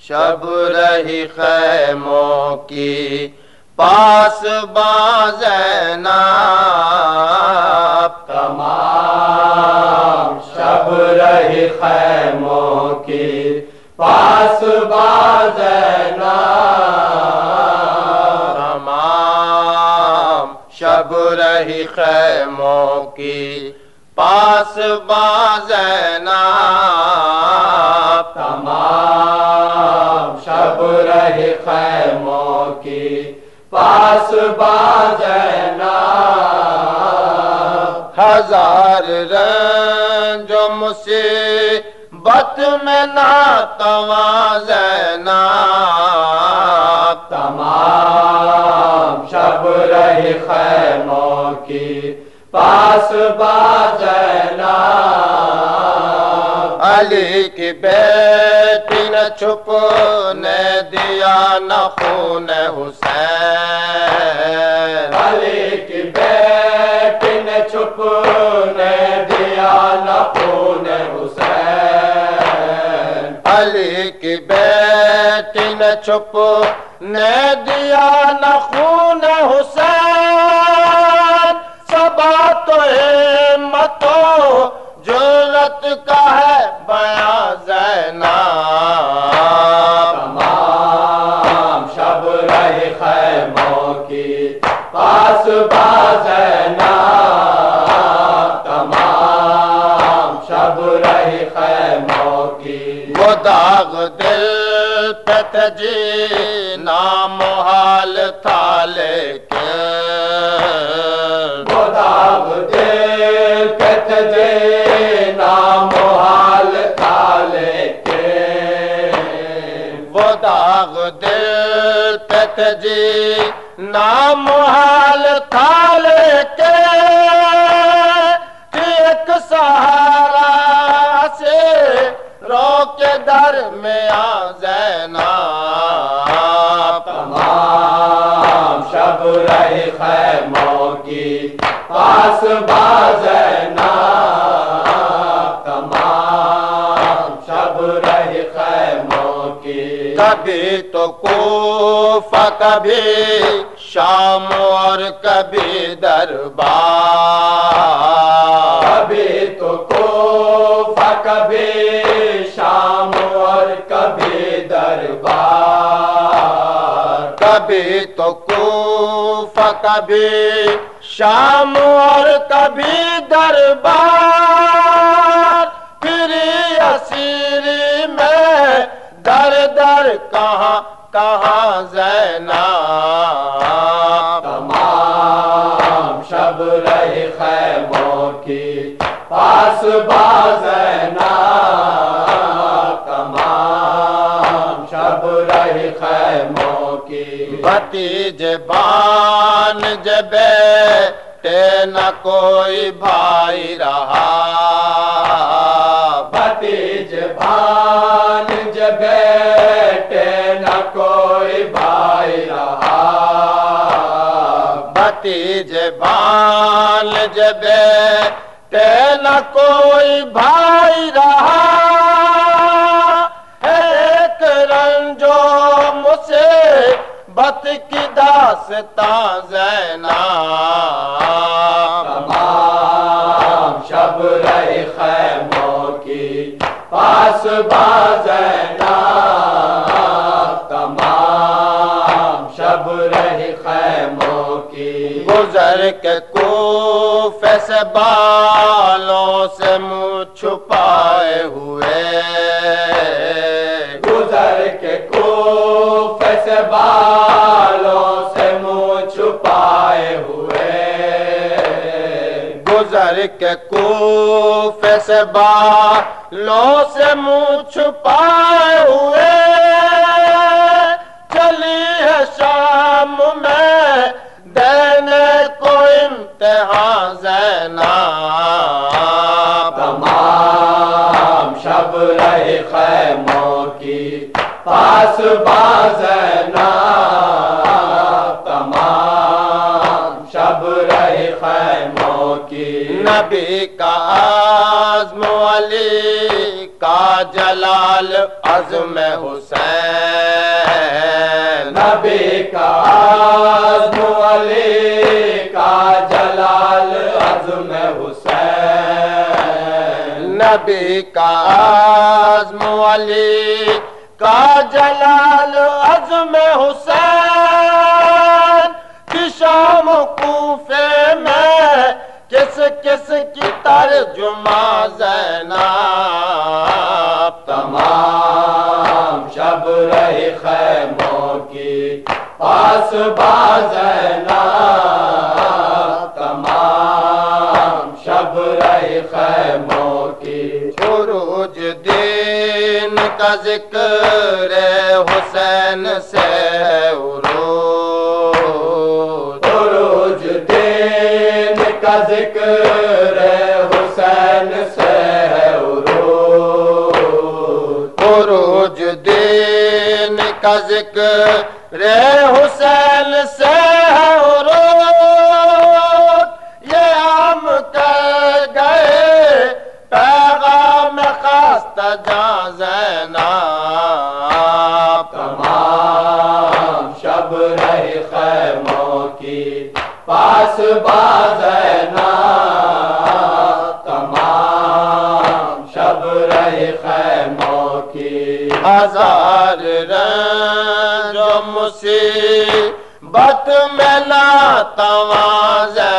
شب رہی خیموں کی پاس باں زینب، تمام شب رہی خیموں کی پاس باں زینب، تمام شب رہی خیموں کی پاس باں زینب، تمام شب رہی خیموں کی پاس باں زینب، ہزار رنج و مصیبت میں ناتواں زینب، تمام شب رہی خیموں کی پاس باں زینب، علی کی بیٹی نے چھپنے دیا نہ خون حسین، علی کی بیٹی نے چھپنے دیا نہ خون حسین، علی کی بیٹی نے چھپنے دیا نہ خون حسین، ثبات و ہمت و جرأت کا ہے بیاں زینب، تمام شب رہی خیموں کی پاس باں زینب، تمام شب رہی خیموں کی وہ داغ دل پہ تھے جی نامحال تھا لیکن، وہ داغ دل پہ تھے جی نامحال تھا لیکن، وہ داغ دل پہ تھے جی نامحال تھا لیکن، ایک سہارا سے رو کے درمیاں زینب، تمام شب رہی خیموں کی پاس باں زینب، تمام شب رہی خیموں کی کبھی تو کوفہ کبھی شام اور کبھی دربار، کبھی تو کوفہ کبھی شام اور کبھی دربار، کبھی تو کوفہ کبھی شام اور کبھی دربار، پھری اسیری میں در در کہاں کہاں زینب، تمام شب رہی خیموں کی پاس باں زینب، تمام شب رہی خیموں کی بھتیجے بھانجے بیٹے نہ کوئی بھائی رہا، بھتیجے بھانجے بیٹے نہ کوئی بھائی رہا، بھتیجے بھانجے بیٹے نہ کوئی بھائی رہا، ایک رنج و مصیبت کی داستاں زینب، تمام شب رہی خیموں کی پاس باں زینب، تمام شب رہی خیموں کی گزر کے کوفے سے بالوں سے منہ چھپائے ہوئے، گزر کے کوفے سے بالوں سے منہ چھپائے ہوئے، گزر کے کوفے سے بالوں سے منہ چھپائے ہوئے، چلی ہے شام میں دینے کو امتحان زینب، تمام شب رہی خیموں کی پاس باں زینب، تمام شب رہی خیموں کی نبی کا عزم علی کا جلال عزم حسین نبی کا عزم علی کا جلال عزم حسین نبی کا عزم علی کا جلال عزم حسین کہ شام کوفے میں کس کس کی ترجمہ زینب تمام شب رہی خیموں کی پاس زینب تمام شب رہی خیموں کی عروج دین کا ذکر حسین سے عروج دین کا ذکر حسین سے عروج دین کا ذکر حسین سے عروج یہ ہم کر گئے پیغام خواستہ جاں زینب تمام شب رہی خیموں کی پاس زینب تمام شب رہی خیموں کی ہزار رنج و مصیبت میں ناتواں زینب